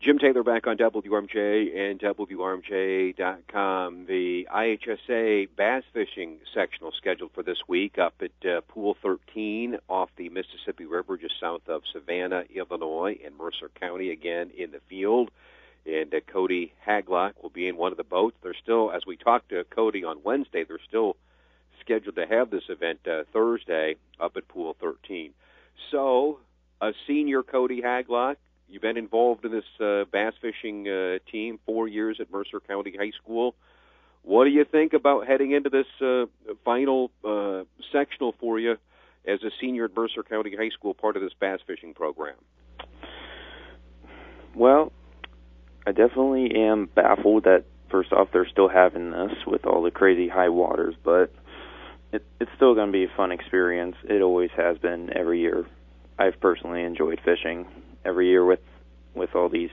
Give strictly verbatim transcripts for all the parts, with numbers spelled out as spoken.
Jim Taylor back on W R M J and W R M J dot com. The I H S A bass fishing sectional scheduled for this week up at uh, Pool thirteen off the Mississippi River just south of Savannah, Illinois, in Mercer County, again in the field. And uh, Cody Haglock will be in one of the boats. They're still, as we talked to Cody on Wednesday, they're still scheduled to have this event uh, Thursday up at Pool thirteen. So, a senior Cody Haglock, you've been involved in this uh, bass fishing uh, team four years at Mercer County High School. What do you think about heading into this uh, final uh, sectional for you as a senior at Mercer County High School, part of this bass fishing program? Well, I definitely am baffled that, first off, they're still having this with all the crazy high waters, but it, it's still going to be a fun experience. It always has been every year. I've personally enjoyed fishing every year with with all these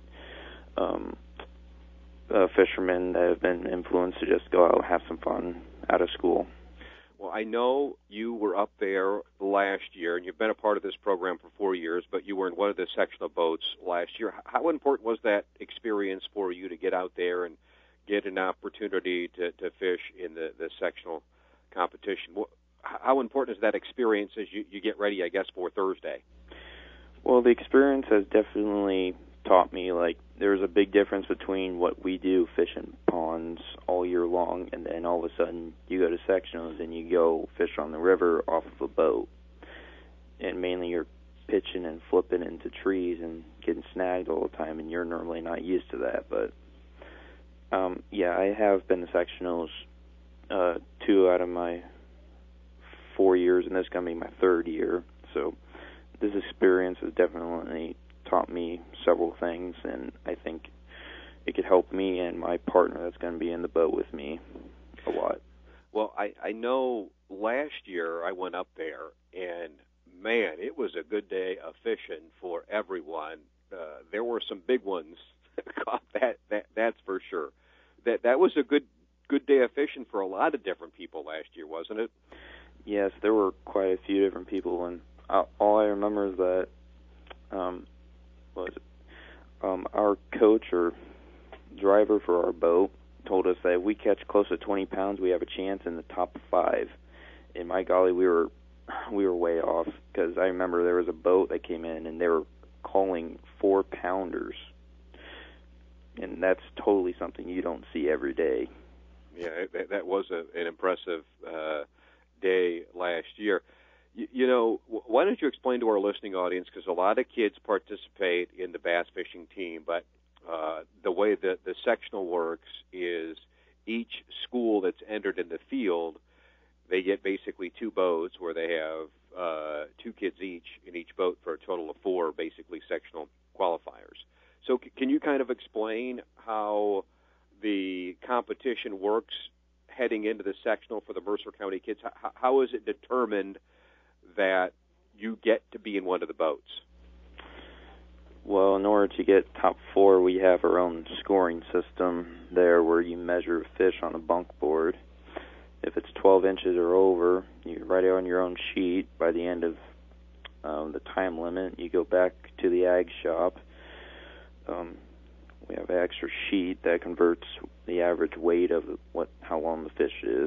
um, uh, fishermen that have been influenced to just go out and have some fun out of school. Well, I know you were up there last year, and you've been a part of this program for four years, but you were in one of the sectional boats last year. How important was that experience for you to get out there and get an opportunity to, to fish in the, the sectional competition? How important is that experience as you, you get ready, I guess, for Thursday? Well, the experience has definitely taught me, like, there's a big difference between what we do, fish in ponds all year long, and then all of a sudden you go to sectionals and you go fish on the river off of a boat. And mainly you're pitching and flipping into trees and getting snagged all the time, and you're normally not used to that. But, um, yeah, I have been to sectionals uh, two out of my four years, and this is going to be my third year. So this experience has definitely taught me several things, and I think it could help me and my partner that's going to be in the boat with me a lot. Well, I, I know last year I went up there, and, man, it was a good day of fishing for everyone. Uh, there were some big ones caught, that, that that's for sure. That that was a good good day of fishing for a lot of different people last year, wasn't it? Yes, there were quite a few different people, and all I remember is that um, was it? Um, our coach or driver for our boat told us that if we catch close to twenty pounds, we have a chance in the top five. And my golly, we were we were way off, because I remember there was a boat that came in and they were calling four pounders, and that's totally something you don't see every day. Yeah, that, that was a, an impressive uh, day last year. You, you know, why don't you explain to our listening audience, because a lot of kids participate in the bass fishing team, but uh, the way that the sectional works is each school that's entered in the field, they get basically two boats where they have uh, two kids each in each boat for a total of four, basically, sectional qualifiers. So c- can you kind of explain how the competition works heading into the sectional for the Mercer County kids? How, how is it determined that you get to be in one of the boats? Well, in order to get top four, we have our own scoring system there where you measure fish on a bunk board. If it's twelve inches or over, you write it on your own sheet. By the end of um, the time limit, you go back to the ag shop. Um, we have an extra sheet that converts the average weight of what how long the fish is.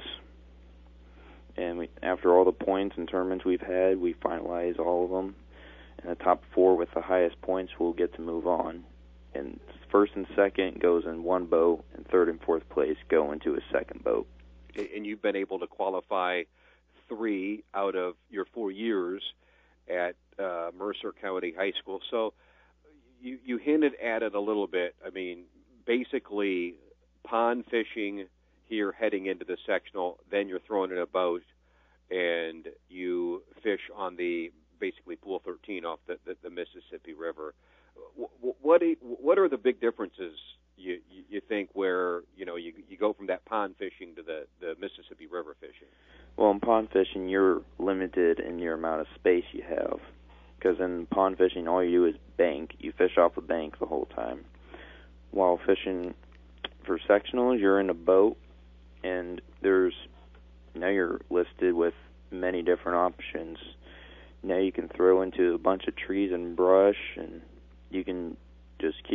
And we, after all the points and tournaments we've had, we finalize all of them. And the top four with the highest points will get to move on. And first and second goes in one boat, and third and fourth place go into a second boat. And you've been able to qualify three out of your four years at uh, Mercer County High School. So you, you hinted at it a little bit. I mean, basically pond fishing here heading into the sectional, then you're thrown in a boat and you fish on the basically Pool thirteen off the, the, the Mississippi River. What, what what are the big differences you you think where you know you you go from that pond fishing to the, the Mississippi River fishing? Well, in pond fishing, you're limited in your amount of space you have, because in pond fishing, all you do is bank. You fish off a bank the whole time. While fishing for sectionals, you're in a boat, and there's now you're listed with many different options. Now you can throw into a bunch of trees and brush, and you can just keep going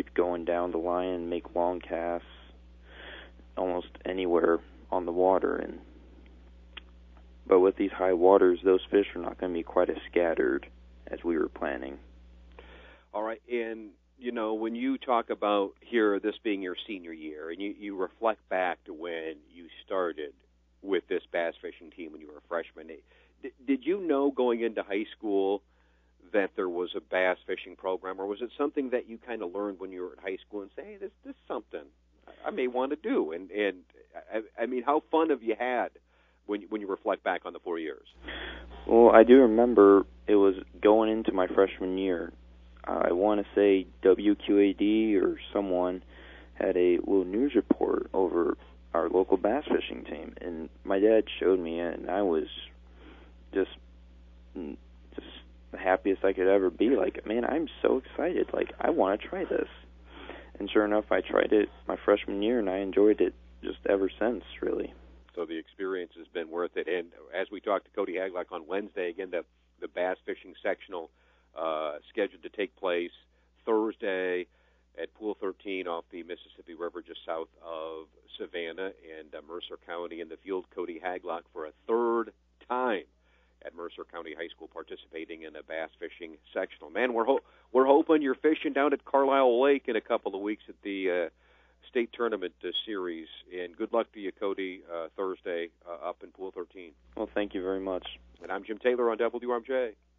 down the line and make long casts almost anywhere on the water. And but with these high waters, those fish are not going to be quite as scattered as we were planning. All right, and you know, when you talk about here this being your senior year, and you, you reflect back to when you started with this bass fishing team when you were a freshman, did, did you know going into high school that there was a bass fishing program, or was it something that you kind of learned when you were at high school and say, hey, this, this is something I may want to do? And, and I, I mean, how fun have you had when, when you reflect back on the four years? Well, I do remember it was going into my freshman year. I want to say W Q A D or someone had a little news report over our local bass fishing team, and my dad showed me it, and I was just just the happiest I could ever be. Like, man, I'm so excited. Like, I want to try this. And sure enough, I tried it my freshman year, and I enjoyed it just ever since, really. So the experience has been worth it. And as we talked to Cody Haglock on Wednesday, again, the, the bass fishing sectional uh, scheduled to take place Thursday at Pool thirteen off the Mississippi River just south of Savannah and uh, Mercer County in the field. Cody Haglock for a third time at Mercer County High School participating in a bass fishing sectional. Man, we're ho- we're hoping you're fishing down at Carlisle Lake in a couple of weeks at the uh, state tournament uh, series. And good luck to you, Cody, uh, Thursday uh, up in Pool thirteen. Well, thank you very much. And I'm Jim Taylor on W R M J.